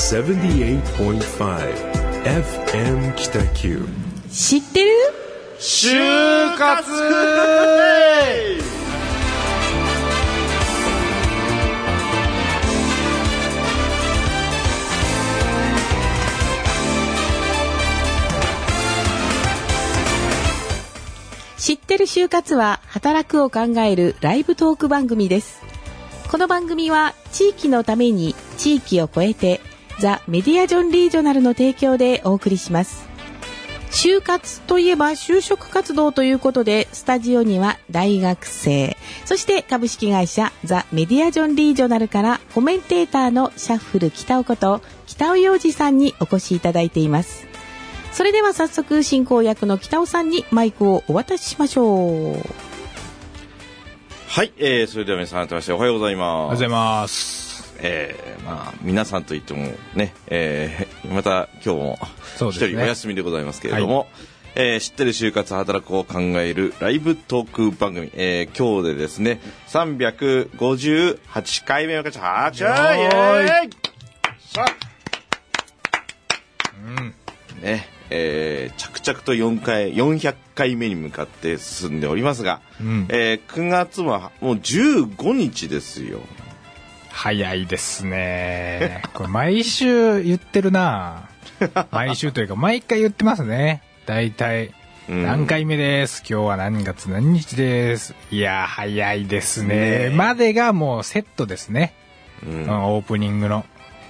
78.5 FM 北九。 知ってる？ 就活。 知ってる就活は働くを考えるライブトーク番組です。この番組は地域のために地域を超えてザ・メディアジョンリージョナルの提供でお送りします。就活といえば就職活動ということで、スタジオには大学生、そして株式会社ザ・メディアジョンリージョナルからコメンテーターのシャッフル北尾こと北尾洋二さんにお越しいただいています。それでは早速進行役の北尾さんにマイクをお渡ししましょう。 はい、それでは皆さん改めましておはようございます。 おはようございます。 皆さんといってもね、また今日も一人お休みでございますけれども、知ってる就活働くを考えるライブトーク番組、今日でですね358回目を勝ち8回ね、着々と400回目に向かって進んでおりますが、9月はもう15日ですよ。 早いですね。これ毎週言ってるな。毎週というか毎回言ってますね。だいたい何回目です、今日は何月何日です。いや早いですね。までがもうセットですね、オープニングの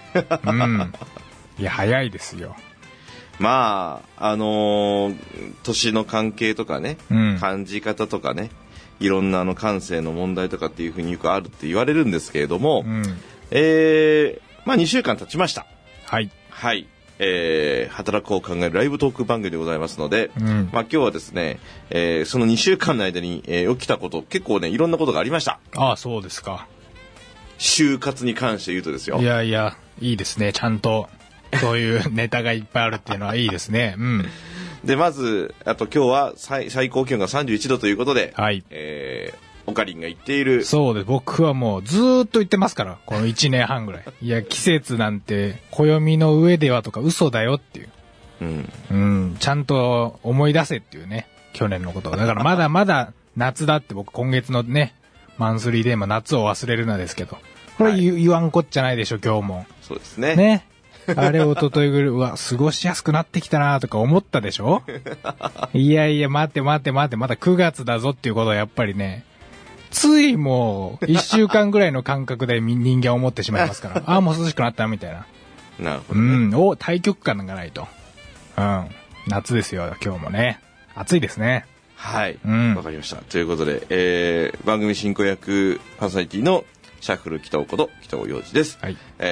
いや早いですよ。 まあ年の関係とかね、感じ方とかね、いろんな感性の問題とかっていうふうによくあるって言われるんですけれども、2週間経ちました。はいはい、働くを考えるライブトーク番組でございますので、今日はですね、その2週間の間に、起きたこと結構ねいろんなことがありました。 ああそうですか。 就活に関して言うとですよ。 いやいやいいですね。ちゃんとそういうネタがいっぱいあるっていうのはいいですね。 でまずあと今日は最高気温が31度ということで、オカリンが言っている。 そうです。僕はもうずーっと言ってますから、この1年半ぐらい。いや季節なんて暦の上ではとか嘘だよっていう、ちゃんと思い出せっていうね、去年のことだからまだまだ夏だって。僕今月のねマンスリーテーマ夏を忘れるなですけど、これ言わんこっちゃないでしょ今日も。 そうですね。 あれ一昨日ぐらい、うわ過ごしやすくなってきたなとか思ったでしょいやいや待ってまだ9月だぞっていうことはやっぱりね、ついもう1週間ぐらいの感覚で人間思ってしまいますからああもう涼しくなったみたいな。 なるほどね。 対極感がないと。夏ですよ今日もね。暑いですね。 はい、わかりました。ということで、番組進行役パーソナリティのシャッフル北尾こと北尾洋二です。最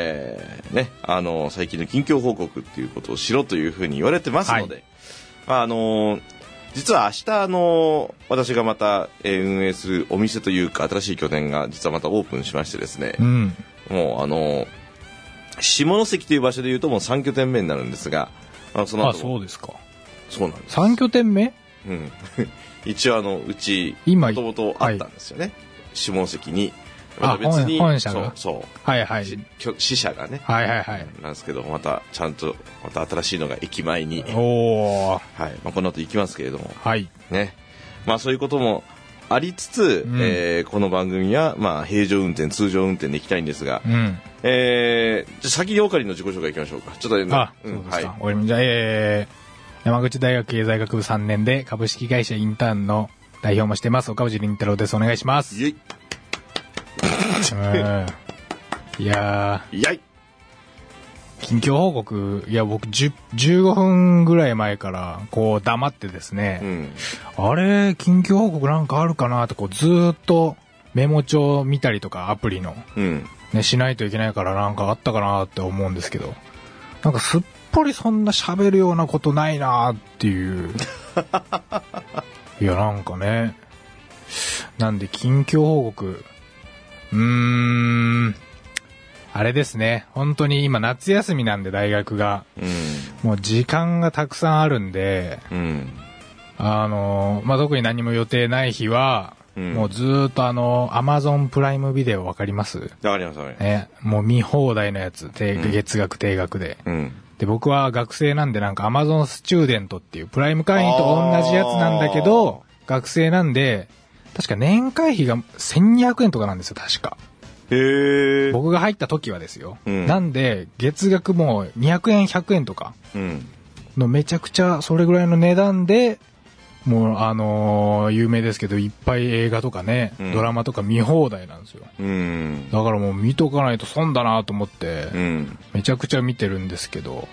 近の近況報告っていうことをしろというふうに言われてますので、実は明日私がまた、運営するお店というか新しい拠点が実はまたオープンしましてですね、もう下関という場所でいうともう3拠点目になるんですが、その後そうですか。 そうなんです。 3拠点目一応うちもともとあったんですよね、下関に。また別に本社が支社がね、なんですけど、またちゃんとまた新しいのが駅前に、この後行きますけれども、そういうこともありつつ、この番組は平常運転通常運転で行きたいんですが、じゃあ先にオカリンの自己紹介いきましょうか。ちょっとそうですか。 じゃあ山口大学経済学部3年で株式会社インターンの代表もしてます岡藤凛太郎です。お願いします。いや近況報告、いや僕15分ぐらい前からこう黙ってですね、あれ近況報告なんかあるかなとこうずーっとメモ帳見たりとかアプリの、しないといけないからなんかあったかなって思うんですけど、なんかすっぽりそんな喋るようなことないなっていういやなんかね、なんで近況報告あれですね、本当に今夏休みなんで大学が、もう時間がたくさんあるんで、特に何も予定ない日はもうずーっとAmazon プライムビデオわかります？ わかります、わかります。 ね、もう見放題のやつ、月額定額で。で、僕は学生なんでなんか Amazon スチューデントっていうプライム会員と同じやつなんだけど、学生なんで、確か年会費が1200円とかなんですよ、確か。僕が入った時はですよ。なんで、月額もう200円、100円とかのめちゃくちゃそれぐらいの値段で、もう有名ですけどいっぱい映画とかね、ドラマとか見放題なんですよ。だからもう見とかないと損だなと思って、めちゃくちゃ見てるんですけど、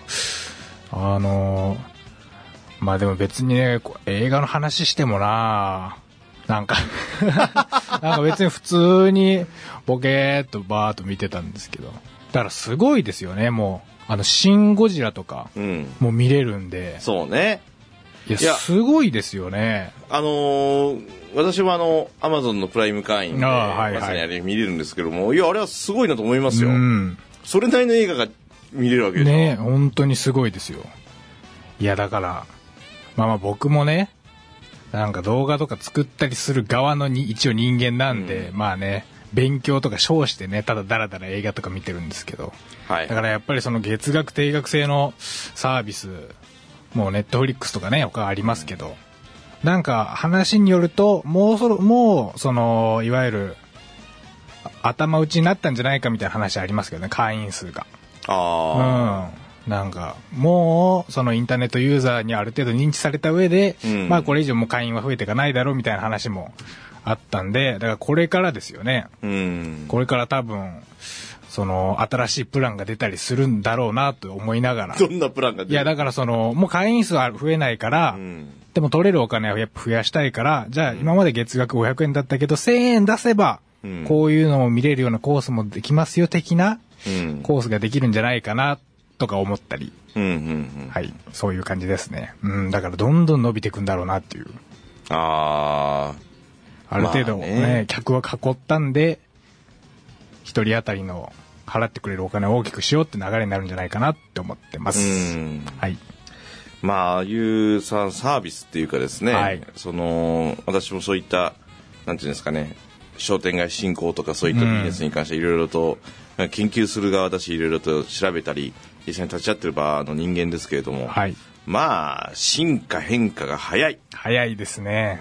まあでも別にね、映画の話してもなんか別に普通にボケーっとバーっと見てたんですけど、だからすごいですよね。もうシン・ゴジラとかも見れるんで、 そうね。 いやすごいですよね。 私もAmazon のプライム会員でまさにあれ見れるんですけども、いやあれはすごいなと思いますよ。それなりの映画が見れるわけですよね。本当にすごいですよ。いやだからまあ僕もね、なんか動画とか作ったりする側の一応人間なんで、まあね、勉強とか称してね、ただダラダラ映画とか見てるんですけど、だからやっぱりその月額定額制のサービス、もうネットフリックスとかね、他ありますけど、なんか話によるともうそのいわゆる頭打ちになったんじゃないかみたいな話ありますけどね、会員数が。なんかもうそのインターネットユーザーにある程度認知された上で、まあこれ以上もう会員は増えていかないだろうみたいな話もあったんで、だからこれからですよね。これから多分その新しいプランが出たりするんだろうなと思いながら。 どんなプランが出る？ いやだからそのもう会員数は増えないから、でも取れるお金はやっぱ増やしたいから、じゃあ今まで月額500円だったけど1000円出せばこういうのを見れるようなコースもできますよ的なコースができるんじゃないかなとか思ったり、はい、そういう感じですね。だからどんどん伸びていくんだろうなっていう。ある程度ね、客は囲ったんで一人当たりの払ってくれるお金を大きくしようって流れになるんじゃないかなって思ってます。はい。 まあ、ああいうサービスっていうかですね、私もそういったなんていうんですかね、商店街振興とかそういったビジネスに関していろいろと研究する側だし、いろいろと調べたり実際に立ち会ってる場の人間ですけれども、まあ進化変化が早いですね。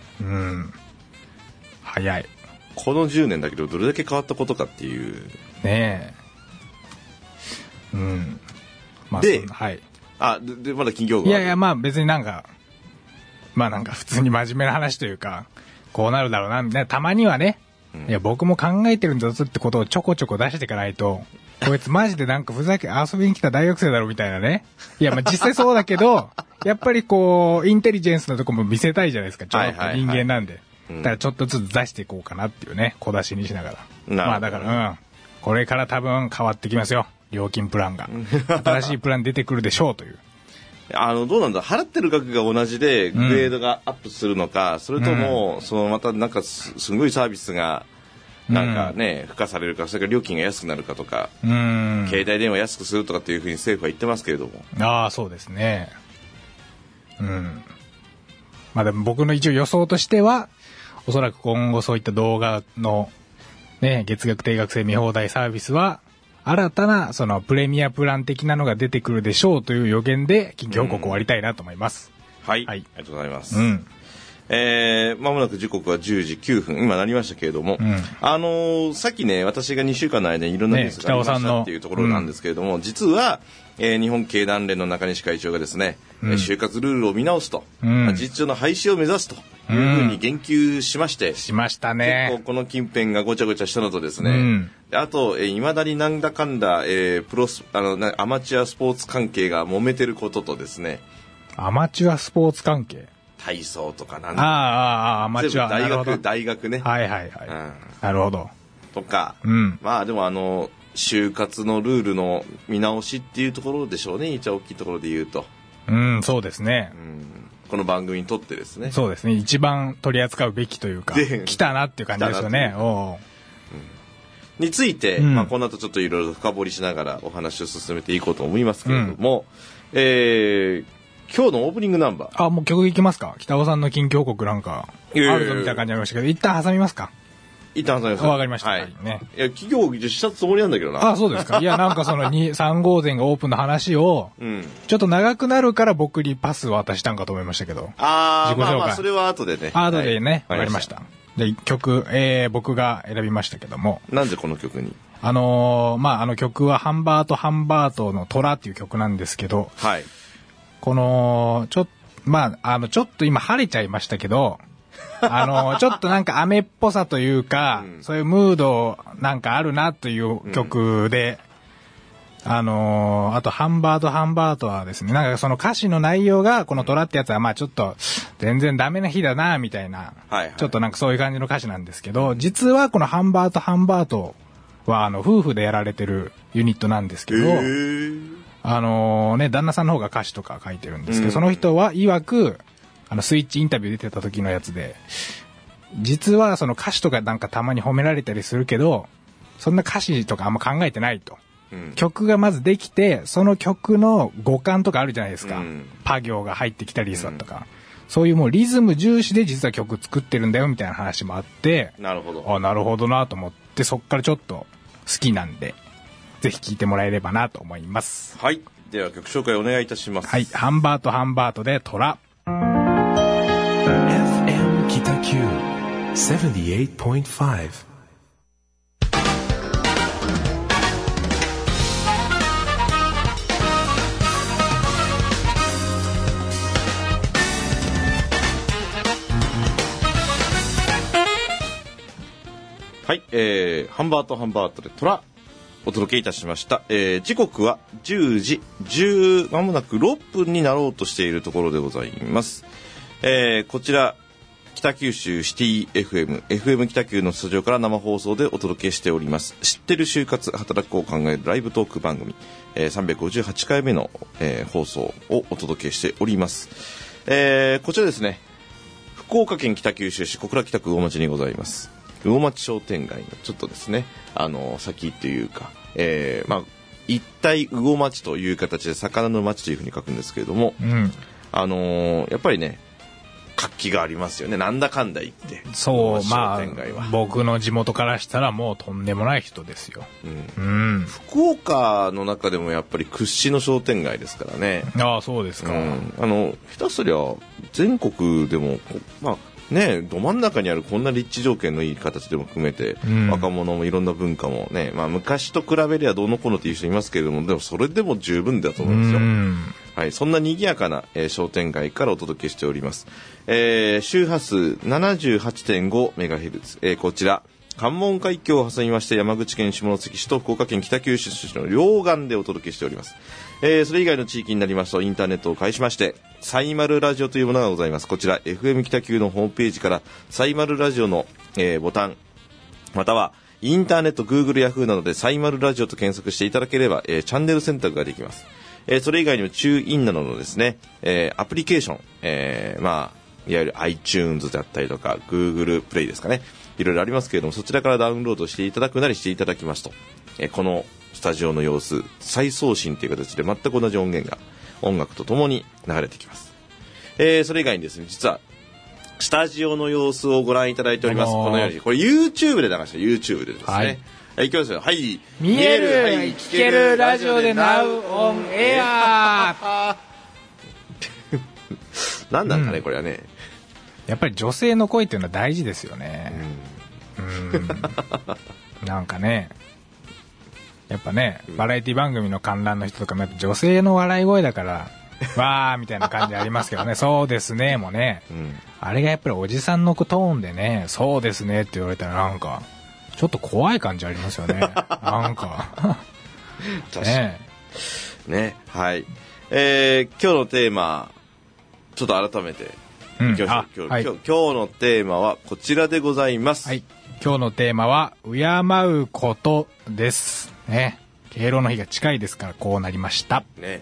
早い。 この10年だけどどれだけ変わったことかっていうねえ。 まあ、でまだ近況が。 いやまあ別になんか普通に真面目な話というか、こうなるだろうなみたいな、たまにはね、いや僕も考えてるんだぞってことをちょこちょこ出していかないと、こいつマジでなんかふざけ遊びに来た大学生だろみたいなね。いやまあ実際そうだけどやっぱりこうインテリジェンスのとこも見せたいじゃないですか、ちょっと人間なんで。だからちょっとずつ出していこうかなっていうね、小出しにしながら。まあだからこれから多分変わってきますよ、料金プランが。新しいプラン出てくるでしょうという。 どうなんだ、払ってる額が同じでグレードがアップするのか、それともそのまたなんかすごいサービスがなんかね、付加されるか、それから料金が安くなるかとか、携帯電話安くするとかっていうふうに政府は言ってますけれども。 そうですね。まあでも僕の一応予想としては、おそらく今後そういった動画のね、月額定額制見放題サービスは新たなそのプレミアプラン的なのが出てくるでしょうという予言で近況報告終わりたいなと思います。 はい、ありがとうございます。まもなく時刻は10時9分今なりましたけれども、さっきね、私が2週間の間にいろんなニュースがありましたっていうところなんですけれども、実は、日本経団連の中西会長がですね、就活ルールを見直すと、事実上の廃止を目指すというふうに言及しまして、 しましたね。 結構この近辺がごちゃごちゃしたのとですね、あといまだになんだかんだ、アマチュアスポーツ関係が揉めてることとですね、 アマチュアスポーツ関係、 体操とかなんだ、 アマチュア、 大学ね、 なるほどとか、まあでも就活のルールの見直しっていうところでしょうね、一番大きいところで言うと。 そうですね。 この番組にとってですね。 そうですね。一番取り扱うべきというか、来たなっていう感じですよね。 について、この後ちょっといろいろ深掘りしながらお話を進めていこうと思いますけれども、 今日のオープニングナンバー。 もう曲いきますか？北尾さんの近況報告なんか、あるぞみたいな感じになりましたけど、一旦挟みますか？ 一旦挟みます。 わかりました。 はい。 ね。 いや、企業したつもりなんだけどな。 そうですか。いや、なんかその3号店がオープンの話を、ちょっと長くなるから僕にパス渡したんかと思いましたけど。 まあそれは後でね。 後でね、わかりました。で、曲、僕が選びましたけども。 なんでこの曲に？ 曲はハンバートの虎っていう曲なんですけど、 はい。 この、ちょっと今晴れちゃいましたけど、ちょっとなんか雨っぽさというか、そういうムードなんかあるなという曲で、あとハンバートはですね、なんかその歌詞の内容が、この虎ってやつはちょっと全然ダメな日だな、みたいな、ちょっとなんかそういう感じの歌詞なんですけど、実はこのハンバートは夫婦でやられてるユニットなんですけど、旦那さんの方が歌詞とか書いてるんですけど、その人は曰く、スイッチインタビュー出てた時のやつで、実はその歌詞とかなんかたまに褒められたりするけど、そんな歌詞とかあんま考えてないと。曲がまずできて、その曲の語感とかあるじゃないですか。パ行が入ってきたりとか。そういうもうリズム重視で実は曲作ってるんだよみたいな話もあって、 なるほど。 なるほどなと思って、そっからちょっと好きなんで、ぜひ聴いてもらえればなと思います。 はい。では曲紹介お願いいたします。 はい。ハンバートで虎。 FM 北九 78.5。 はい、ハンバートで虎お届けいたしました。時刻は10時10まもなく6分になろうとしているところでございます。こちら北九州シティ FM 北九のスタジオから生放送でお届けしております。知ってる就活働くを考えるライブトーク番組、358回目の、放送をお届けしております。こちらですね、福岡県北九州市小倉北区魚町にございます。魚町商店街のちょっとですね、先っていうか、一体魚町という形で魚の町というふうに書くんですけれども、やっぱりね、活気がありますよね。なんだかんだ言って。 そう、僕の地元からしたらもうとんでもない人ですよ。 福岡の中でもやっぱり屈指の商店街ですからね。 そうですか。 下手すりゃ全国でも、ど真ん中にあるこんな立地条件のいい形でも含めて、若者もいろんな文化もね、昔と比べりゃどうのこうのっていう人いますけれども、でもそれでも十分だと思うんですよ。はい、そんな賑やかな、商店街からお届けしております。周波数 78.5MHz、こちら関門海峡を挟みまして山口県下関市と福岡県北九州市の両岸でお届けしております。それ以外の地域になりますとインターネットを介しましてサイマルラジオというものがございます。こちら FM 北九のホームページからサイマルラジオの、ボタンまたはインターネット Google ヤフーなどでサイマルラジオと検索していただければ、チャンネル選択ができます。それ以外にもチューインなどのですね、アプリケーション、いわゆる iTunes だったりとか Google プレイですかね、いろいろありますけれども、そちらからダウンロードしていただくなりしていただきますと、このスタジオの様子再送信という形で全く同じ音源が音楽とともに流れてきます。それ以外にですね、実はスタジオの様子をご覧いただいております。このようにこれ YouTube で流して YouTube でですね、いきますよ。はい、 見える、はい、聞けるラジオで Now on Air 何なんかね、これはね、 やっぱり女性の声っていうのは大事ですよね。なんかね、やっぱね、バラエティ番組の観覧の人とかもやっぱ女性の笑い声だからわーみたいな感じありますけどね。そうですねもね、あれがやっぱりおじさんのトーンでね、そうですねって言われたらなんかちょっと怖い感じありますよね。なんかね、はい。今日のテーマちょっと改めていきましょう。今日のテーマはこちらでございます。 はい。今日のテーマは敬うことですね。敬老の日が近いですからこうなりましたね。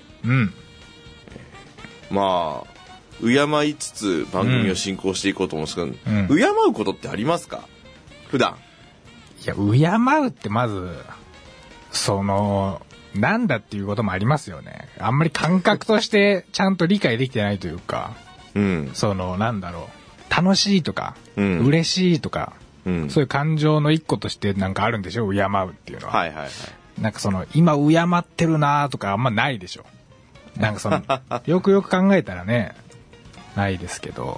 敬いつつ番組を進行していこうと思うんですけど、敬うことってありますか普段？ いや、敬うってまずそのなんだっていうこともありますよね。あんまり感覚としてちゃんと理解できてないというか、うん、なんだろう、楽しいとか、うん、嬉しいとか、うん、そういう感情の一個としてなんかあるんでしょ、敬うっていうのは。はいはいはい。なんか今敬ってるなとかあんまないでしょ。なんかよくよく考えたらね、ないですけど、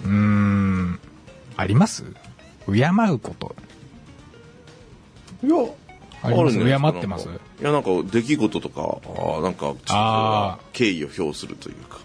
あります？敬うこと。 いや、 あります。敬ってます？ いや、なんか出来事とか、なんかちょっと敬意を表するというか。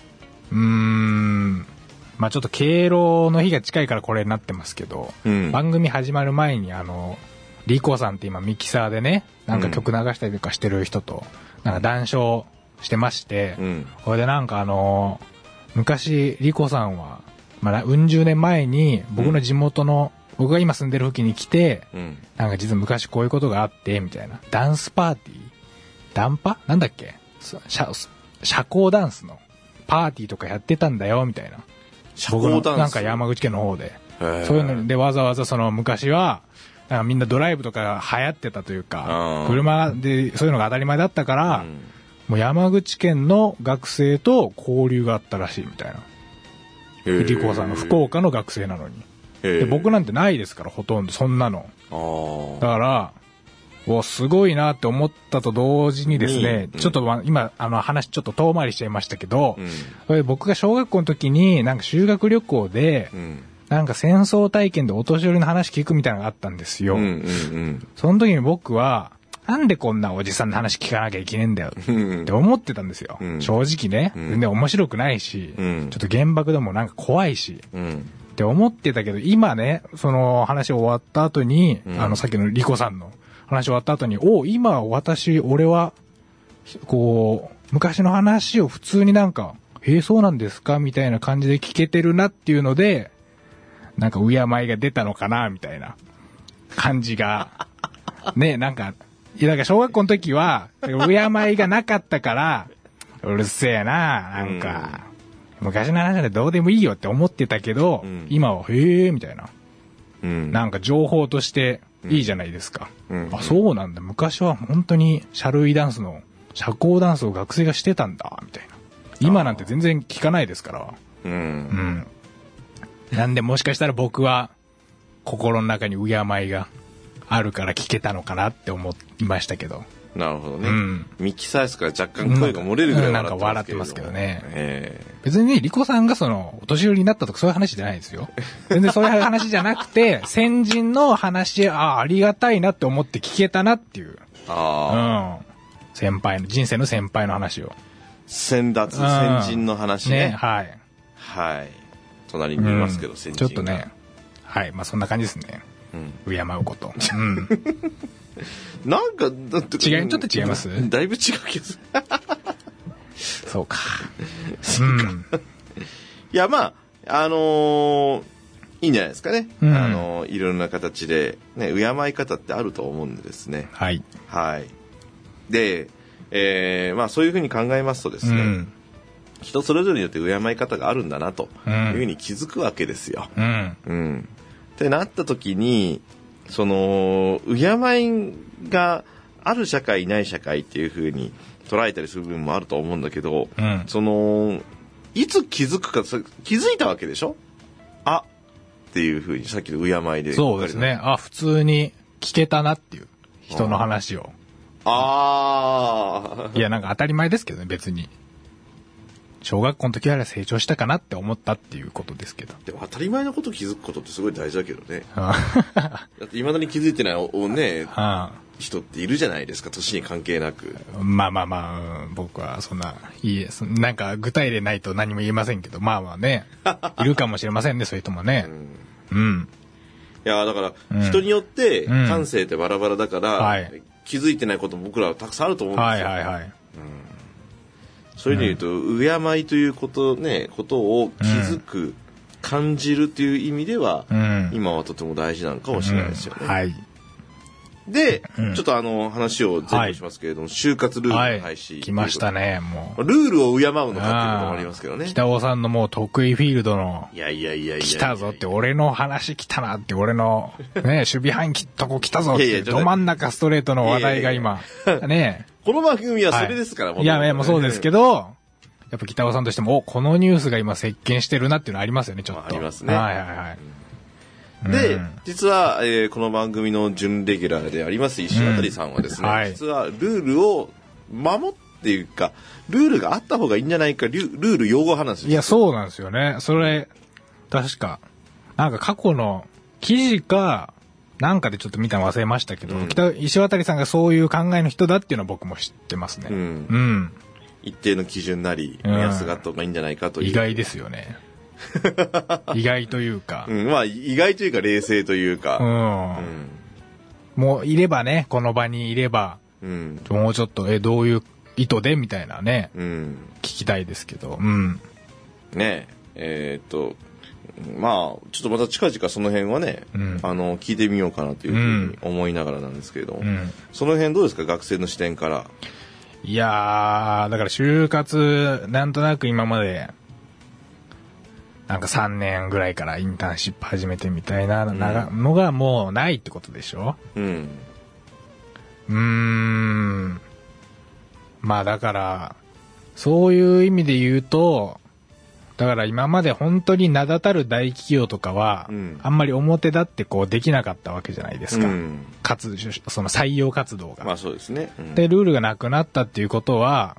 まあちょっと敬老の日が近いからこれになってますけど、うん、番組始まる前にリコさんって今ミキサーでね、なんか曲流したりとかしてる人と、なんか談笑してまして、うん、これでなんか昔リコさんは、まあうん十年前に僕の地元の、僕が今住んでる付近に来て、うん、なんか実は昔こういうことがあって、みたいな。ダンスパーティー？ダンパ？なんだっけ？社交ダンスのパーティーとかやってたんだよ、みたいな。 社交ダンス？ なんか山口県の方で。そういうのでわざわざ昔は、なんかみんなドライブとか流行ってたというか、車でそういうのが当たり前だったから、うん、もう山口県の学生と交流があったらしいみたいな。リコさんの福岡の学生なのに。で僕なんてないですから、ほとんどそんなの。だからすごいなって思ったと同時にですね、ちょっと今話ちょっと遠回りしちゃいましたけど、僕が小学校の時になんか修学旅行で、なんか戦争体験でお年寄りの話聞くみたいなのがあったんですよ。その時に僕はなんでこんなおじさんの話聞かなきゃいけねえんだよって思ってたんですよ。正直ね、全然面白くないし、ちょっと原爆でもなんか怖いし。って思ってたけど、今ね、その話終わった後に、さっきのリコさんの話終わった後に、今俺は、昔の話を普通になんか、そうなんですかみたいな感じで聞けてるなっていうので、なんか敬いが出たのかなみたいな感じが、ね、なんか小学校の時は、敬いがなかったから、うるせえな、なんか、昔の話でどうでもいいよって思ってたけど、今はみたいな、なんか情報としていいじゃないですか。そうなんだ。昔は本当に社交ダンスを学生がしてたんだみたいな。今なんて全然聞かないですから。なんでもしかしたら僕は心の中に敬いがあるから聞けたのかなって思いましたけど。 なるほどね。ミキサーですから若干声が漏れるぐらい笑ってますけどね。別にね、リコさんがお年寄りになったとかそういう話じゃないですよ。全然そういう話じゃなくて、先人の話、ありがたいなって思って聞けたなっていう。人生の先輩の話を。 先人の話ね。はい。はい。隣にいますけど、先人が。 ちょっとね。はい。まあそんな感じですね。敬うこと。 なんかだってちょっと違います？ だいぶ違う気がする。 そうか。 いやまあいいんじゃないですかね。いろんな形でね、敬い方ってあると思うんでですね。はい。はい。で、まあそういうふうに考えますとですね、人それぞれによって敬い方があるんだなというふうに気づくわけですよ。ってなった時に、敬いがある社会ない社会っていう風に捉えたりする部分もあると思うんだけど、いつ気づくか、気づいたわけでしょ？っていう風にさっきの敬いで。 そうですね。普通に聞けたなっていう人の話を。いや、なんか当たり前ですけどね、別に。小学校の時は成長したかなって思ったっていうことですけど。 でも当たり前のこと気づくことってすごい大事だけどね。だって未だに気づいてない人っているじゃないですか、年に関係なく。 まあ、僕はそんな、なんか具体例ないと何も言えませんけど、まあね、いるかもしれませんね、そういう人もね。 いや、だから、人によって感性ってバラバラだから、気づいてないことも僕らはたくさんあると思うんですよ。そういう意味で言うと、敬いということを気づく、感じるという意味では、今はとても大事なのかもしれないですよね。はい。で、ちょっと話を前後しますけれども、就活ルールの廃止。 来ましたね、もう。 ルールを敬うのかっていうこともありますけどね。 北尾さんのもう得意フィールドの、 いや。 来たぞって、俺の話来たなって、俺の、ね、守備範囲とこ来たぞって、ど真ん中ストレートの話題が今、ね、 この番組はそれですから、 はい、いや、もうそうですけど、やっぱ北尾さんとしても、このニュースが今席巻してるなっていうのありますよね、ちょっと。 ありますね。 はいはいはい。 で、実は、この番組の準レギュラーであります石渡さんはですね、はい、実はルールを守っていうか、ルールがあった方がいいんじゃないか、ルール擁護派なんですよ。 いや、そうなんですよね。それ、確か、なんか過去の記事か、なんかでちょっと見たの忘れましたけど、石渡さんがそういう考えの人だっていうのは僕も知ってますね。 一定の基準なり、目安があった方がいいんじゃないかという。 意外ですよね。意外というか、 まあ意外というか冷静というか、 もういればね、この場にいれば、もうちょっとどういう意図でみたいなね、聞きたいですけど、 ねまあちょっとまた近々その辺はね、聞いてみようかなというふうに思いながらなんですけれども、その辺どうですか、学生の視点から。 いやー、だから就活なんとなく今までなんか3年ぐらいからインターンシップ始めてみたいなのがもうないってことでしょ。まあだからそういう意味で言うと、だから今まで本当に名だたる大企業とかは、あんまり表立ってこうできなかったわけじゃないですか。その採用活動が。 まあそうですね。 でルールがなくなったっていうことは。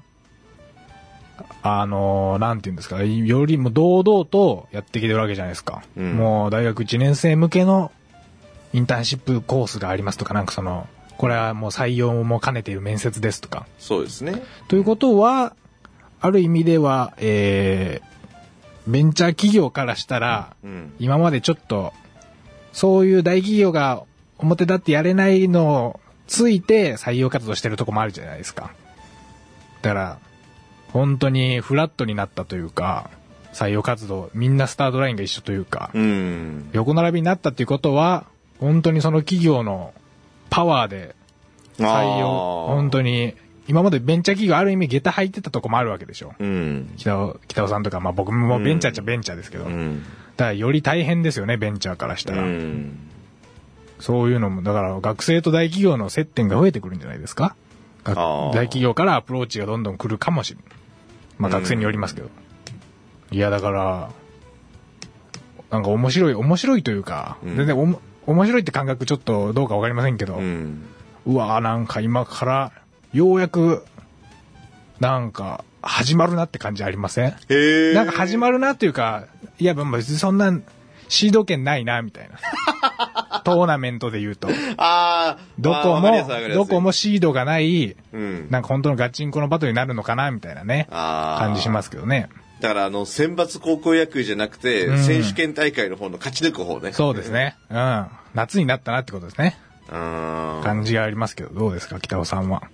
なんていうんですか、よりも堂々とやってきてるわけじゃないですか。もう大学1年生向けのインターンシップコースがありますとか、なんかこれはもう採用も兼ねている面接ですとか。 そうですね。 ということは、ある意味では、ベンチャー企業からしたら、今までちょっと、そういう大企業が表立ってやれないのをついて採用活動してるとこもあるじゃないですか。だから、本当にフラットになったというか、採用活動みんなスタートラインが一緒というか、横並びになったっていうことは本当にその企業のパワーで採用、本当に今までベンチャー企業ある意味下駄履いてたとこもあるわけでしょ。北尾さんとか、まあ僕もベンチャーっちゃベンチャーですけど、だからより大変ですよね、ベンチャーからしたら。そういうのもだから学生と大企業の接点が増えてくるんじゃないですか。大企業からアプローチがどんどん来るかもしれない。まあ学生によりますけど。いやだから、なんか面白いというか、全然面白いって感覚ちょっとどうかわかりませんけど、うわーなんか今からようやく、なんか始まるなって感じありません？なんか始まるなっていうか、いや別にそんなシード権ないなみたいな。トーナメントで言うと。どこもシードがない、なんか本当のガチンコのバトルになるのかなみたいなね、感じしますけどね。 だから選抜高校野球じゃなくて、選手権大会の方の勝ち抜く方ね。 そうですね。夏になったなってことですね。感じがありますけど、どうですか、北尾さんは。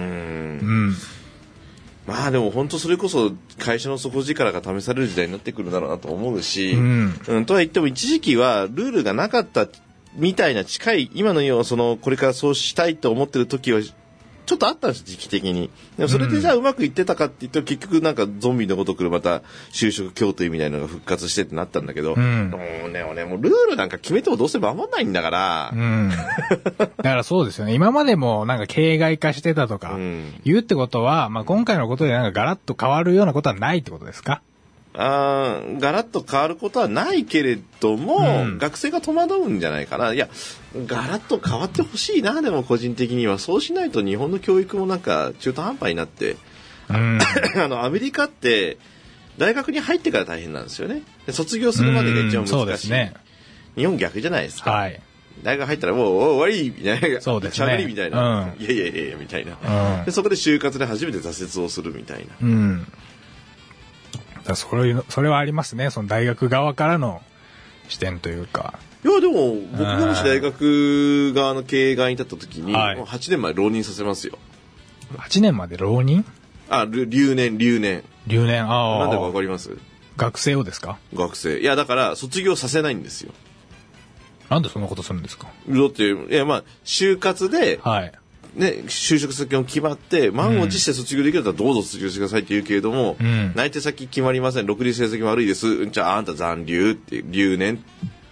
まあでも本当それこそ会社の底力が試される時代になってくるんだろうなと思うし、とは言っても一時期はルールがなかったみたいな近い、今のようなこれからそうしたいと思ってる時はちょっとあったんです、時期的に。でもそれでじゃあうまくいってたかって言うと、結局なんかゾンビのごとくまた就職協定みたいなのが復活してってなったんだけど、もうルールなんか決めてもどうせ守んないんだから。 だからそうですよね。今までもなんか形骸化してたとか言うってことは、まあ今回のことでなんかガラッと変わるようなことはないってことですか？ ガラッと変わることはないけれども、学生が戸惑うんじゃないかな。いや、ガラッと変わってほしいな。でも個人的にはそうしないと日本の教育もなんか中途半端になって、アメリカって大学に入ってから大変なんですよね。で卒業するまでが一番難しい。そうですね。日本逆じゃないですか。はい。大学入ったらもう終わりみたいな、 そうですね。 しゃべりみたいな、いやみたいな、でそこで就活で初めて挫折をするみたいな。 それはありますね。その大学側からの視点というか。 いやでも僕がもし大学側の経営側に立った時に、もう8年まで浪人させますよ。 8年まで浪人？ 留年。なんでかわかります？ 学生をですか？ 学生。いやだから卒業させないんですよ。 なんでそんなことするんですか？だって就活で。就職先も決まって満を持して卒業できるんだったらどうぞ卒業してくださいって言うけれども、内定先決まりません、6次成績悪いです、じゃああんた残留って留年、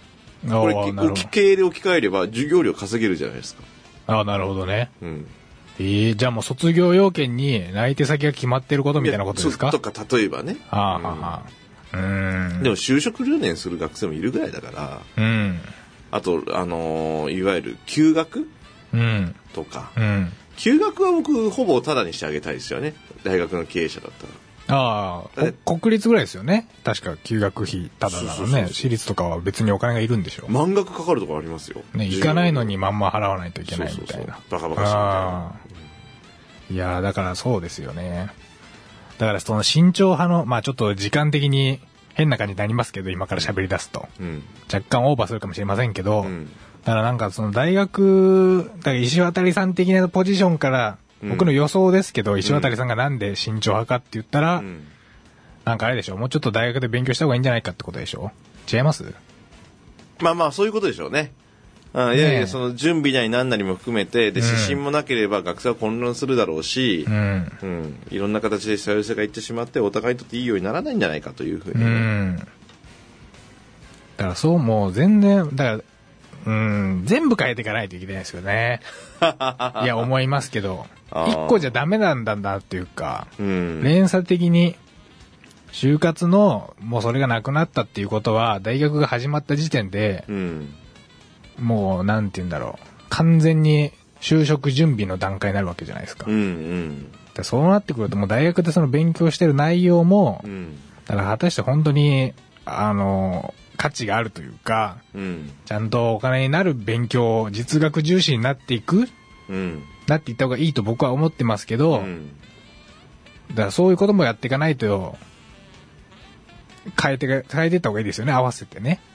これ経営で置き換えれば授業料稼げるじゃないですか。 なるほどね。 じゃあもう卒業要件に内定先が決まってることみたいなことですか？ とか例えばね。でも就職留年する学生もいるぐらいだから、あといわゆる休学、とか、休学は僕ほぼタダにしてあげたいですよね。大学の経営者だったら。 国立ぐらいですよね。確か休学費タダなのね。私立とかは別にお金がいるんでしょ。 満額かかるところありますよ。 ね、行かないのにまんま払わないといけないみたいな。 バカバカしいみたいな。 いやだからそうですよね。だからその慎重派の、まあちょっと時間的に変な感じになりますけど、今から喋り出すと。若干オーバーするかもしれませんけど、だからなんかその大学、だから石渡さん的なポジションから、僕の予想ですけど、石渡さんがなんで慎重派かって言ったら、なんかあれでしょ、もうちょっと大学で勉強した方がいいんじゃないかってことでしょ。違います？ まあまあそういうことでしょうね。いやいや、その準備なり何なりも含めて、で指針もなければ学生は混乱するだろうし、いろんな形で多様性がいってしまってお互いにとっていいようにならないんじゃないかというふうに、だからそう、もう全然だから全部変えていかないといけないですよね。いや思いますけど、一個じゃダメなんだなっていうか、連鎖的に就活のもうそれがなくなったっていうことは大学が始まった時点で、もうなんて言うんだろう、完全に就職準備の段階になるわけじゃないですか。でそうなってくるともう大学でその勉強してる内容も、だから果たして本当に価値があるというか、ちゃんとお金になる勉強、実学重視になっていく、なっていった方がいいと僕は思ってますけど、だからそういうこともやっていかないと変えていった方がいいですよね、合わせてね。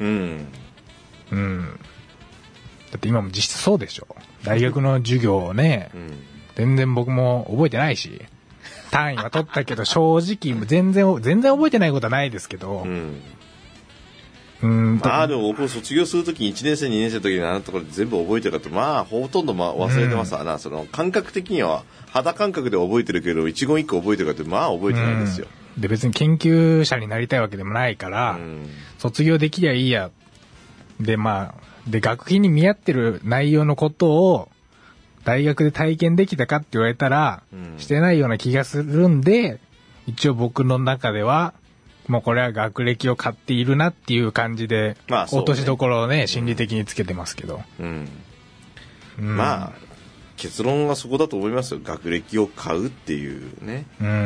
だって今も実質そうでしょ。大学の授業をね、全然僕も覚えてないし、単位は取ったけど正直全然覚えてないことはないですけど、 まあでも僕も卒業するときに1年生2年生の時にあのところで全部覚えてるかってまあほとんど忘れてますわな。その感覚的には肌感覚で覚えてるけど一言一句覚えてるかってまあ覚えてないですよ。 で別に研究者になりたいわけでもないから、卒業できりゃいいやで、まあで学費に見合ってる内容のことを大学で体験できたかって言われたら、してないような気がするんで、一応僕の中ではもうこれは学歴を買っているなっていう感じで、落としどころをね、心理的につけてますけど、 まあ結論はそこだと思いますよ。学歴を買うっていうね。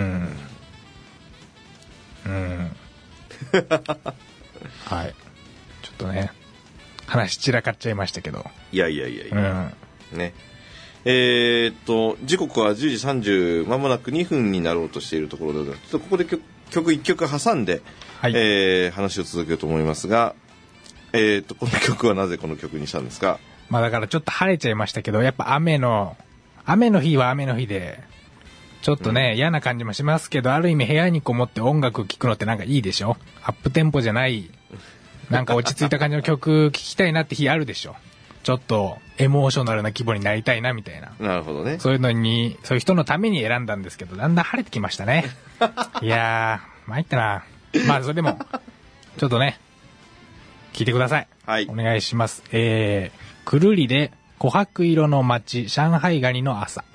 はい、ちょっとね話散らかっちゃいましたけど、 いやね。時刻は10時30間もなく2分になろうとしているところで、ちょっとここで曲1曲挟んで、話を続けようと思いますが、この曲はなぜこの曲にしたんですか？ まあだからちょっと晴れちゃいましたけど、やっぱ雨の日は雨の日でちょっとね、嫌な感じもしますけど、ある意味部屋にこもって音楽聴くのってなんかいいでしょ。アップテンポじゃないなんか落ち着いた感じの曲聴きたいなって日あるでしょ。ちょっとエモーショナルな気分になりたいなみたいな。 なるほどね。 そういう人のために選んだんですけど、だんだん晴れてきましたね。いやー参ったな。まあそれでもちょっとね聞いてください。 はい。 お願いします。くるりで琥珀色の街、上海ガニの朝。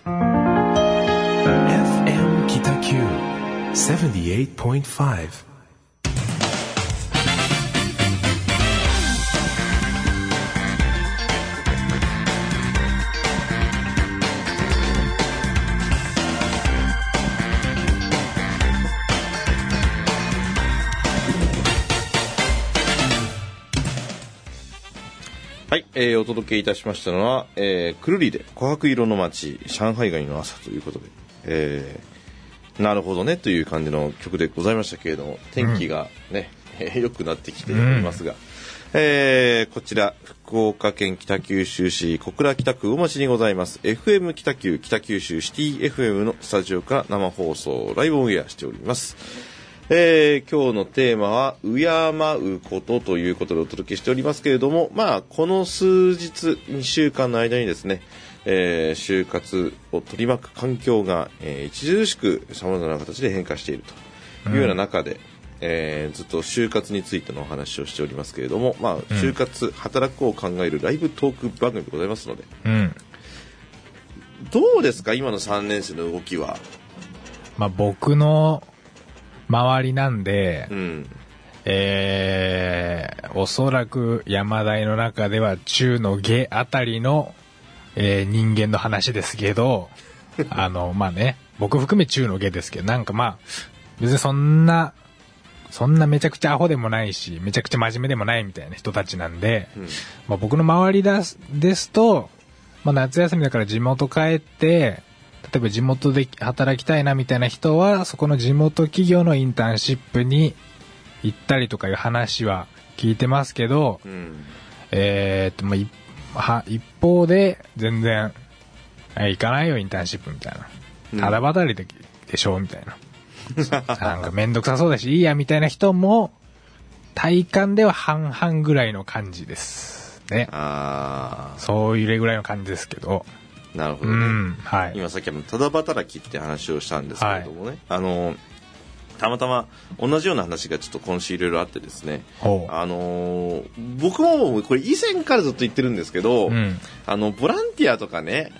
FM 北九 78.5。 はい、お届けいたしましたのは、くるりで琥珀色の街、上海ガニの朝ということで、なるほどねという感じの曲でございましたけれども、天気がね、良くなってきておりますが、こちら福岡県北九州市小倉北区魚町にございます FM 北九北九州シティ FM のスタジオから生放送ライブオンエアしております。今日のテーマは敬うことということでお届けしておりますけれども、まあこの数日2週間の間にですね、就活を取り巻く環境が、著しく様々な形で変化しているというような中で、ずっと就活についてのお話をしておりますけれども、まあ就活、働くを考えるライブトーク番組でございますので、 どうですか今の3年生の動きは。 まあ僕の周りなんで、おそらく山大の中では中の下あたりの、人間の話ですけど、まあね、僕含め中の下ですけど、なんかまあ、別にそんなめちゃくちゃアホでもないし、めちゃくちゃ真面目でもないみたいな人たちなんで、まあ僕の周りですと、まあ夏休みだから地元帰って、例えば地元で働きたいなみたいな人は、そこの地元企業のインターンシップに行ったりとかいう話は聞いてますけど、まあ一方で全然、行かないよインターンシップみたいな。ただ働いでしょみたいな。なんかめんどくさそうだしいいやみたいな人も体感では半々ぐらいの感じですね。そういうぐらいの感じですけど。 なるほどね。 はい。 今さっきただ働きって話をしたんですけれどもね、はい、たまたま同じような話がちょっと今週いろいろあってですね、僕もこれ以前からずっと言ってるんですけど、ボランティアとかね、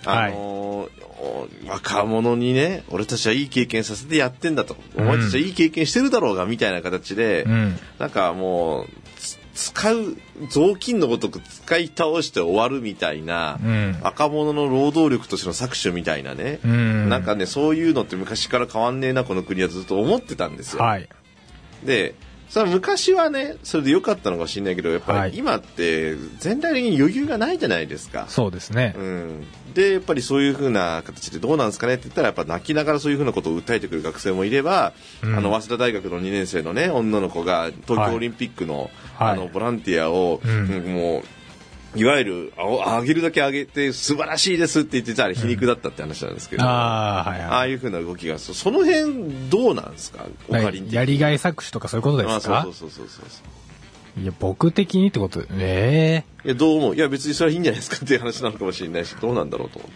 若者にね、俺たちはいい経験させてやってんだと、お前たちはいい経験してるだろうがみたいな形で、なんかもう使う雑巾のごとく使い倒して終わるみたいな、若者の労働力としての搾取みたいなね、なんかね、そういうのって昔から変わんねえなこの国はずっと思ってたんですよ。はい、でそれ昔はねそれで良かったのかもしれないけど、やっぱり今って全体的に余裕がないじゃないですか。 そうですね。 でやっぱりそういう風な形でどうなんですかねって言ったら、やっぱ泣きながらそういう風なことを訴えてくる学生もいれば、早稲田大学の2年生のね女の子が東京オリンピックの、ボランティアを、もういわゆる上げるだけ上げて素晴らしいですって言ってたら皮肉だったって話なんですけど、ああいう風な動きがその辺どうなんですか。お借りやりがい搾取とかそういうことですか。 そういや僕的にってこといやどう思う。いや別にそれはいいんじゃないですかっていう話なのかもしれないし、どうなんだろうと思って。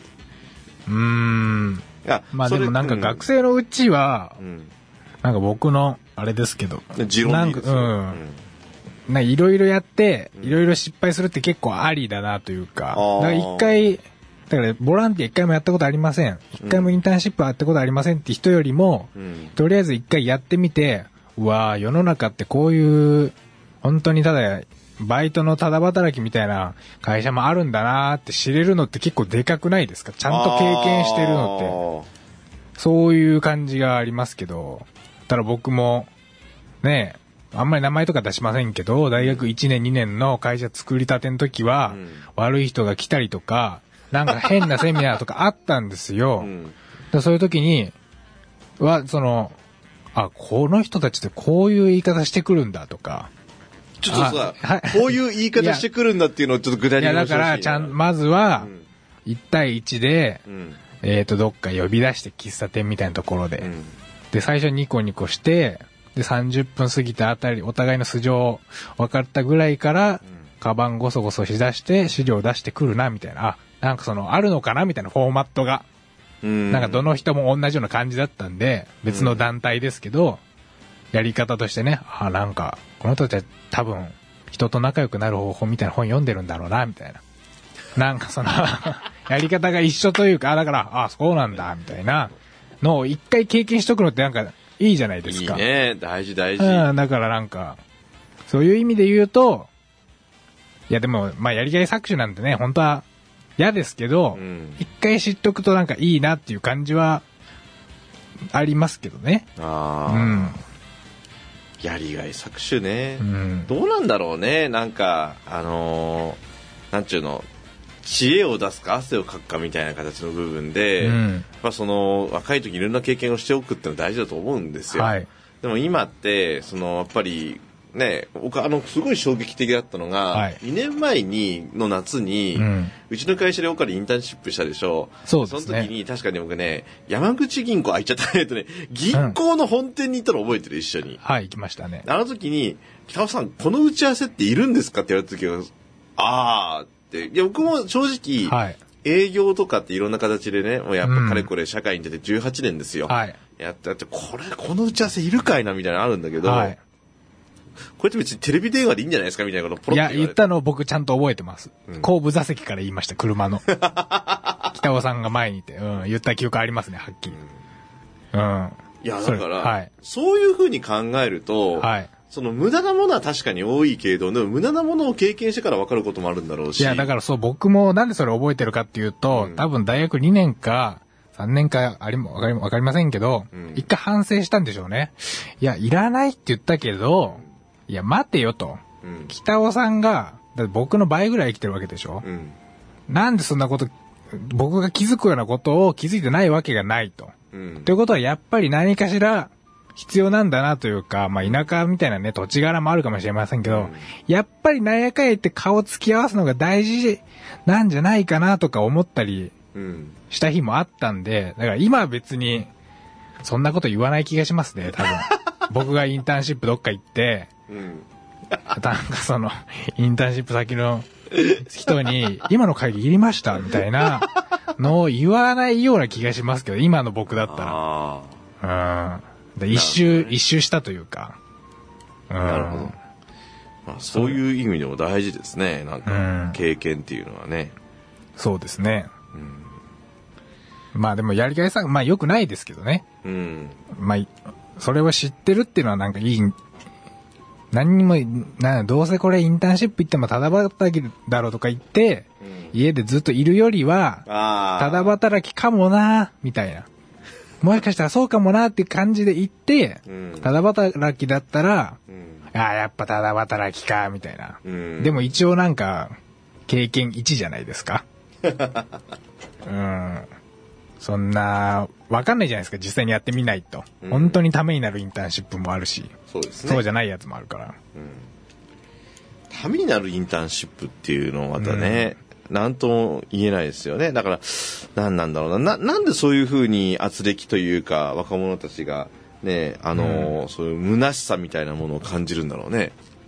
いやまあでもなんか学生のうちは、なんか僕のあれですけど、 持論でいいですよ。 いろいろやっていろいろ失敗するって結構ありだなというか、だから一回だからボランティア一回もやったことありません、一回もインターンシップやったことありませんって人よりも、とりあえず一回やってみて、うわー世の中ってこういう本当にただバイトのただ働きみたいな会社もあるんだなーって知れるのって結構でかくないですか。ちゃんと経験してるのってそういう感じがありますけど、ただ僕もねあんまり名前とか出しませんけど、大学1年2年の会社作りたての時は、悪い人が来たりとか、なんか変なセミナーとかあったんですよ。そういう時にこの人たちってこういう言い方してくるんだとか、 ちょっとさ、こういう言い方してくるんだっていうのをちょっと具体的に教えてほしい。 だからまずは1対1で、どっか呼び出して喫茶店みたいなところで、で最初ニコニコして。で30分過ぎたあたりお互いの素性分かったぐらいから、カバンゴソゴソしだして資料出してくるなみたいな、なんかあるのかなみたいなフォーマットが、なんかどの人も同じような感じだったんで、別の団体ですけど、やり方としてね、なんかこの人たちは多分人と仲良くなる方法みたいな本読んでるんだろうなみたいな、なんかやり方が一緒というか、だからそうなんだみたいなのを一回経験しとくのってなんかいいじゃないですか。 いいね、大事。だからなんかそういう意味で言うと、いやでもまあやりがい搾取なんてね本当は嫌ですけど、一回知っとくとなんかいいなっていう感じはありますけどね。 やりがい搾取ね、どうなんだろうね。なんかなんちゅうの、知恵を出すか汗をかくかみたいな形の部分で、若い時いろんな経験をしておくってのは大事だと思うんですよ。でも今ってやっぱりね、僕すごい衝撃的だったのが、2年前の夏に、うちの会社でインターンシップしたでしょ。 そうですね。 その時に確かに僕ね、山口銀行行っちゃったねとね、銀行の本店に行ったの覚えてる、一緒に。 行きましたね。 あの時に北尾さんこの打ち合わせっているんですかって言われた時はいや僕も正直、営業とかっていろんな形でね、もうやっぱかれこれ社会に出て18年ですよ。やってこの打ち合わせいるかいなみたいなのあるんだけど、これって別にテレビ電話でいいんじゃないですかみたいなことをポロッと言ったのを僕ちちゃんと覚えてます。後部座席から言いました、車の。北北尾さんが前にいて、言った記憶ありますね、はっきり。 いや、だから、そういう風に考えると、その無駄なものは確かに多いけれど、でも無駄なものを経験してから分かることもあるんだろうし。 いや、だからそう、僕もなんでそれ覚えてるかっていうと、多分大学2年か3年かわかりませんけど、一回反省したんでしょうね。いや、いらないって言ったけど、いや、待てよと。北尾さんが、だって僕の倍ぐらい生きてるわけでしょ、なんでそんなこと、僕が気づくようなことを気づいてないわけがないと。ということはやっぱり何かしら必要なんだなというか、まあ田舎みたいなね、土地柄もあるかもしれませんけど、やっぱりなんやかんや言って顔つき合わすのが大事なんじゃないかなとか思ったりした日もあったんで、だから今は別にそんなこと言わない気がしますね、多分。僕がインターンシップどっか行って、なんかその、インターンシップ先の人に、今の会議いりましたみたいなのを言わないような気がしますけど、今の僕だったら。一周したというか。 なるほど。まあ、そういう意味でも大事ですね。なんか、経験っていうのはね。 そうですね。まあでもやりがいさ、まあ良くないですけどね。まあ、それを知ってるっていうのはなんかいい、何にも、どうせこれインターンシップ行ってもただ働きだろうとか言って、家でずっといるよりは、ただ働きかもな、みたいな。もしかしたらそうかもなっていう感じで言って、ただ働きだったら、やっぱただ働きか、みたいな。でも一応なんか、経験1じゃないですか。そんな、わかんないじゃないですか、実際にやってみないと。本当にためになるインターンシップもあるし、 そうですね。 そうじゃないやつもあるから。 ためになるインターンシップっていうのはまたね、なんとも言えないですよね。だから、なんなんだろうな。なんでそういうふうに圧力というか、若者たちがね、そういう虚しさみたいなものを感じるんだろうね。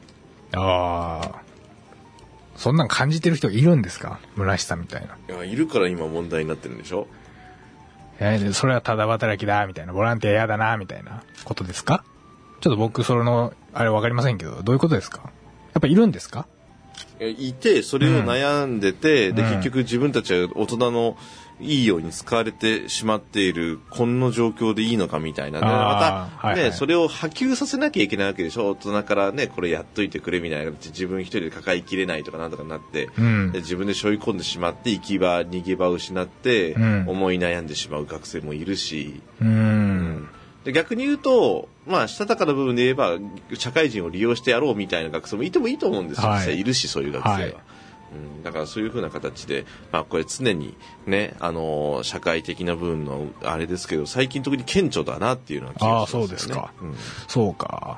そんなん感じてる人いるんですか？虚しさみたいな。 いや、いるから今問題になってるんでしょ？ それはただ働きだ、みたいな。ボランティア嫌だな、みたいなことですか？ちょっと僕、あれわかりませんけど、どういうことですか？やっぱいるんですか？ いて、それを悩んでて、で、結局自分たちは大人のいいように使われてしまっている、こんな状況でいいのかみたいなね。また、ね、それを波及させなきゃいけないわけでしょ。大人からね、これやっといてくれみたいな形で自分一人で抱えきれないとかなんとかなって、で自分で背負い込んでしまって、行き場、逃げ場を失って、思い悩んでしまう学生もいるし、で逆に言うと、まあ、したたかな部分で言えば、社会人を利用してやろうみたいな学生もいてもいいと思うんですよ。実際いるし、そういう学生は。だからそういう風な形で、まあこれ常にね、社会的な部分のあれですけど、最近特に顕著だなっていうのは気がしますよね。 そうですか。そうか。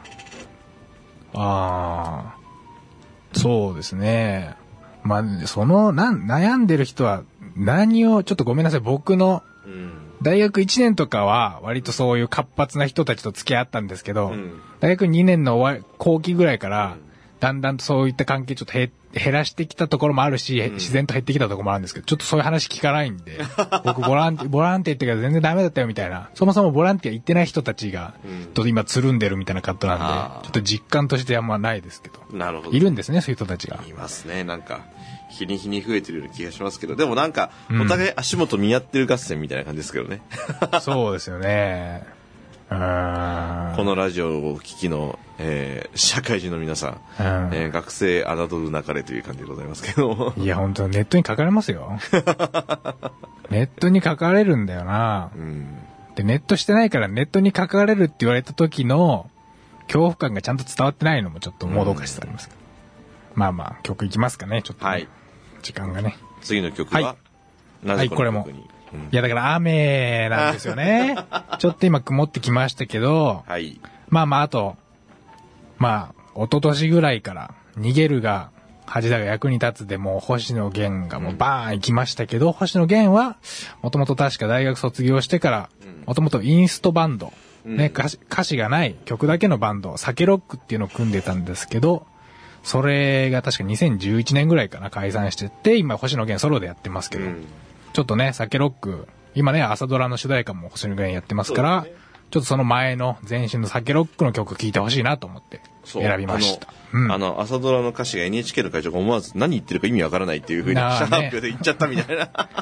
そうですね。まあ、悩んでる人は何を、ちょっとごめんなさい、僕の、大学1年とかは割とそういう活発な人たちと付き合ったんですけど、大学2年の後期ぐらいから、だんだんとそういった関係ちょっと減らしてきたところもあるし、自然と減ってきたところもあるんですけど、ちょっとそういう話聞かないんで、僕ボランティア言ってから全然ダメだったよみたいな、そもそもボランティア行ってない人たちが、ちょっと今つるんでるみたいなカットなんで、ちょっと実感としてあんまないですけど。 なるほど。 いるんですね、そういう人たちが。 いますね、なんか。日に日に増えてるような気がしますけど、でもなんか、お互い足元見合ってる合戦みたいな感じですけどね。 そうですよね。 このラジオをお聞きの、社会人の皆さん、学生侮るなかれという感じでございますけど。 いや、本当ネットに書かれますよ。ネットに書かれるんだよな。で、ネットしてないからネットに書かれるって言われた時の恐怖感がちゃんと伝わってないのもちょっともどかしさありますけど。まあまあ、曲いきますかね、ちょっと、ね。はい。時間がね。 次の曲は、なぜこの曲に。 いや、だから雨なんですよね。ちょっと今曇ってきましたけど、まあまあ、あと、まあ、一昨年ぐらいから、逃げるが恥だが役に立つでもう星野源がもうバーン行きましたけど、星野源は、もともと確か大学卒業してから、もともとインストバンド、ね、歌詞がない曲だけのバンド、サケロックっていうのを組んでたんですけど、それが確か2011年ぐらいかな、解散してって、今星野源ソロでやってますけど、ちょっとね、サケロック、今ね、朝ドラの主題歌も星野源やってますから、ちょっとその前の前身のサケロックの曲聴いてほしいなと思って選びました。 朝ドラの歌詞が NHK の会長が思わず何言ってるか意味わからないっていう風に記者発表で言っちゃったみたいな。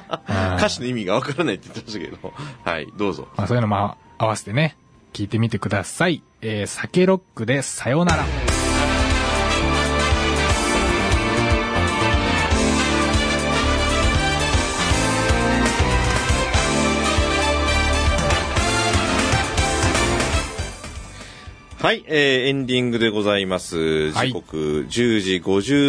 歌詞の意味がわからないって言ってましたけど。はい、どうぞ。 そういうのも合わせてね、聞いてみてください。サケロックでさよなら。 はい、エンディングでございます。時刻10時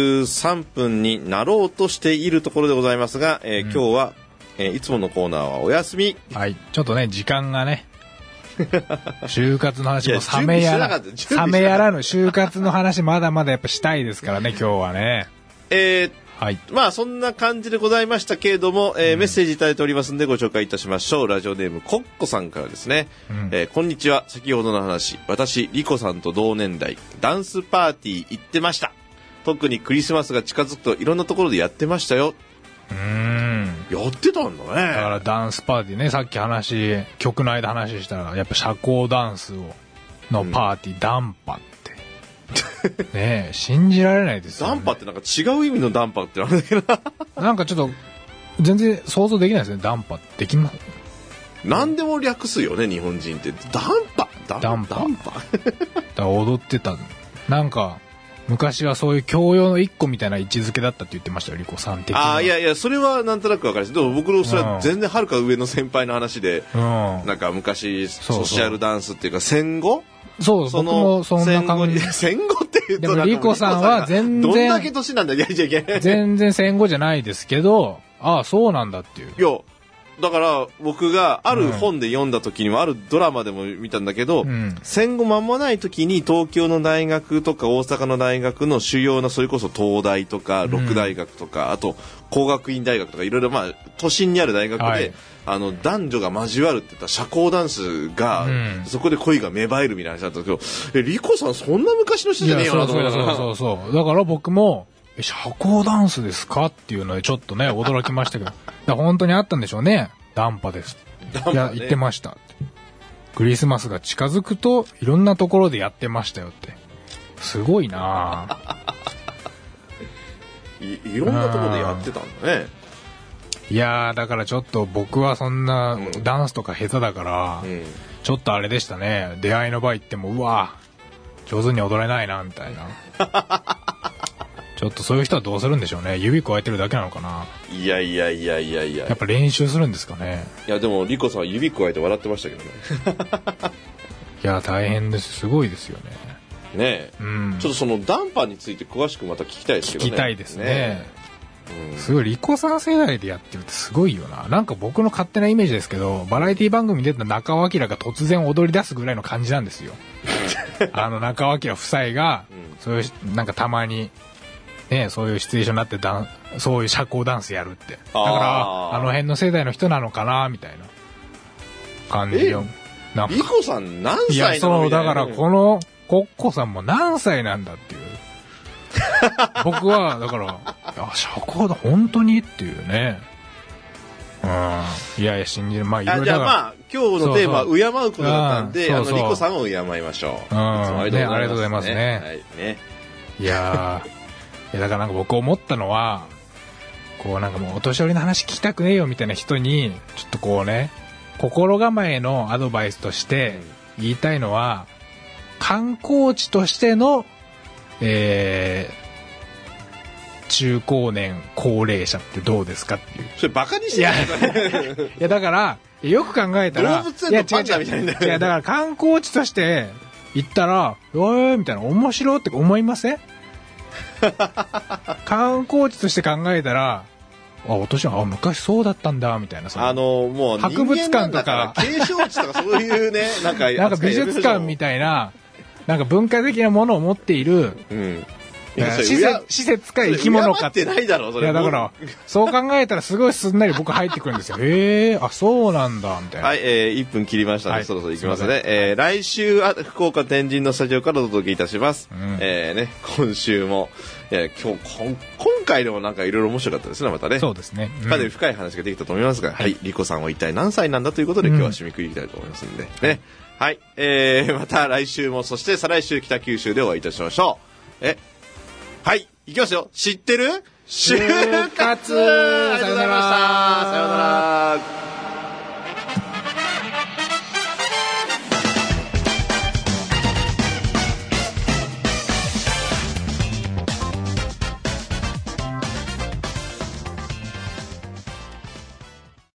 53分になろうとしているところでございますが、今日は、いつものコーナーはお休み。 はい、ちょっとね、時間がね、就活の話も冷めやらぬ就活の話まだまだやっぱしたいですからね、今日はね。はい。 まあそんな感じでございましたけれども、メッセージいただいておりますのでご紹介いたしましょう。ラジオネームコッコさんからですね、こんにちは。先ほどの話、私リコさんと同年代ダンスパーティー行ってました。特にクリスマスが近づくといろんなところでやってましたよ。やってたんだね。だからダンスパーティーね、さっき曲の間話したらやっぱ社交ダンスのパーティー、ダンパってねえ、信じられないですよね。 ダンパってなんか違う意味のダンパってなんだけどなんかちょっと全然想像できないですね。ダンパできます？ 何でも略すよね、日本人って。ダンパだから踊ってた。なんか昔はそういう教養の一個みたいな位置づけだったって言ってましたよ、リコさん的には。 いやいや、それはなんとなくわかります。でも僕のそれは全然はるか上の先輩の話で、なんか昔ソシャルダンスっていうか戦後、 そう、僕もそんな感じ。 戦後って言うと、 でもリコさんは全然どんだけ年なんだ。いや全然戦後じゃないですけど、そうなんだっていう。 いや、だから僕がある本で読んだ時にも、あるドラマでも見たんだけど、戦後間もない時に東京の大学とか大阪の大学の主要な、それこそ東大とか六大学とか、あと工学院大学とかいろいろ都心にある大学で、男女が交わるって言った社交ダンスが、そこで恋が芽生えるみたいな話だったんですけど、リコさんそんな昔の人じゃねえよなと思ったから。 そう。だから僕も、社交ダンスですかっていうのでちょっとね、驚きましたけど。本当にあったんでしょうね。ダンパです。いや、言ってましたって。クリスマスが近づくといろんなところでやってましたよって。すごいなぁ。いろんなところでやってたんだね。 いやー、だからちょっと僕はそんなダンスとか下手だから、ちょっとあれでしたね。出会いの場行っても、うわ上手に踊れないなみたいな。ちょっとそういう人はどうするんでしょうね。指加えてるだけなのかな。 いや。 やっぱ練習するんですかね。 いやでもリコさんは指加えて笑ってましたけどね。 いや大変です。すごいですよね。 ねえ、ちょっとそのダンパについて詳しくまた聞きたいですけどね。 聞きたいですね。すごいリコさん世代でやってるってすごいよな。なんか僕の勝手なイメージですけど、バラエティ番組に出た中尾明が突然踊り出すぐらいの感じなんですよ。中尾明夫妻が、そういうなんかたまにね、そういうシチュエーションになってそういう社交ダンスやるって。だから辺の世代の人なのかなみたいな感じよ。 なんかリコさん何歳なの？ いや、そうだからこのコッコさんも何歳なんだっていう。僕はだから社交だ本当にっていうね。いや信じる。まあいろいろ。じゃあ今日のテーマは敬うことだったんで、リコさんを敬いましょう。 ありがとうございますね。いやだからなんか僕思ったのは、こうなんかもうお年寄りの話聞きたくねえよみたいな人にちょっとこうね、心構えのアドバイスとして言いたいのは、観光地としての中高年高齢者ってどうですかっていう。 それバカにしてないいやだからよく考えたら、 動物園のパンダみたいな。 いやだから観光地として行ったらみたいな、面白いって思いません？観光地として考えたら、お年は昔そうだったんだみたいな。 もう博物館とか景勝地とかそういうね、なんか美術館みたいな、なんか文化的なものを持っている、施設か生き物かって。 ないだろそれ。 いやだからそう考えたらすごいすんなり僕入ってくるんですよ。そうなんだみたいな。 はい、1分切りましたので、そろそろ行きますね。来週は福岡天神のスタジオからお届けいたします。今週も今回でもなんかいろいろ面白かったですね。またね。 そうですね。 かなり深い話ができたと思いますが、リコさんは一体何歳なんだということで今日は締めくくりたいと思いますんでね。はい、また来週も、そして再来週北九州でお会いいたしましょう。はい、行きますよ。知ってる？就活！ありがとうございました。さようなら。